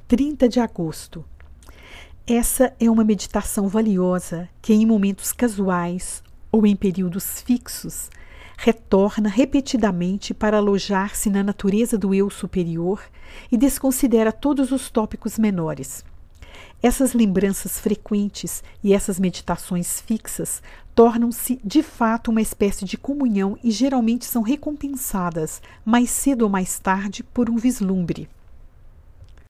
30 de agosto. Essa é uma meditação valiosa que, em momentos casuais ou em períodos fixos, retorna repetidamente para alojar-se na natureza do eu superior e desconsidera todos os tópicos menores. Essas lembranças frequentes e essas meditações fixas tornam-se de fato uma espécie de comunhão e geralmente são recompensadas, mais cedo ou mais tarde, por um vislumbre.